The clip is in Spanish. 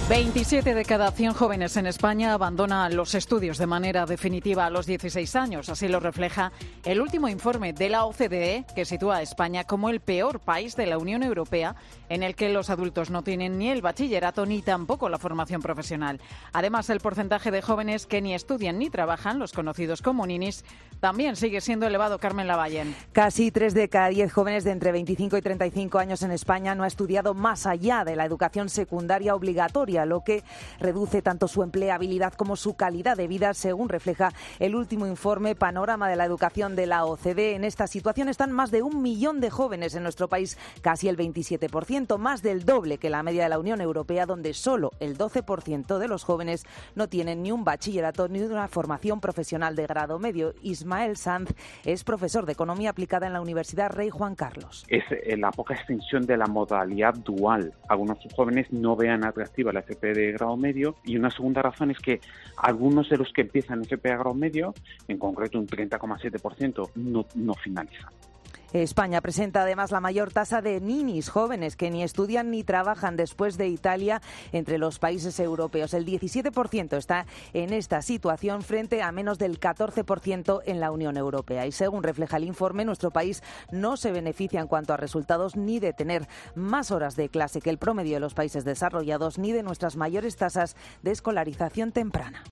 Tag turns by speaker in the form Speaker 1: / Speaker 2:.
Speaker 1: 27 de cada 100 jóvenes en España abandonan los estudios de manera definitiva a los 16 años. Así lo refleja el último informe de la OCDE, que sitúa a España como el peor país de la Unión Europea, en el que los adultos no tienen ni el bachillerato ni tampoco la formación profesional. Además, el porcentaje de jóvenes que ni estudian ni trabajan, los conocidos como ninis, también sigue siendo elevado. Carmen Lavallén.
Speaker 2: Casi 3 de cada 10 jóvenes de entre 25 y 35 años en España no ha estudiado más allá de la educación secundaria obligatoria, lo que reduce tanto su empleabilidad como su calidad de vida, según refleja el último informe Panorama de la Educación de la OCDE. En esta situación están más de 1 millón de jóvenes en nuestro país, casi el 27%, más del doble que la media de la Unión Europea, donde solo el 12% de los jóvenes no tienen ni un bachillerato ni una formación profesional de grado medio. Ismael Sanz es profesor de Economía Aplicada en la Universidad Rey Juan Carlos.
Speaker 3: Es la poca extensión de la modalidad dual. Algunos jóvenes no vean atractiva la FP de grado medio, y una segunda razón es que algunos de los que empiezan FP de grado medio, en concreto un 30,7%, no finalizan.
Speaker 2: España presenta además la mayor tasa de ninis jóvenes que ni estudian ni trabajan, después de Italia, entre los países europeos. El 17% está en esta situación frente a menos del 14% en la Unión Europea. Y según refleja el informe, nuestro país no se beneficia en cuanto a resultados ni de tener más horas de clase que el promedio de los países desarrollados, ni de nuestras mayores tasas de escolarización temprana.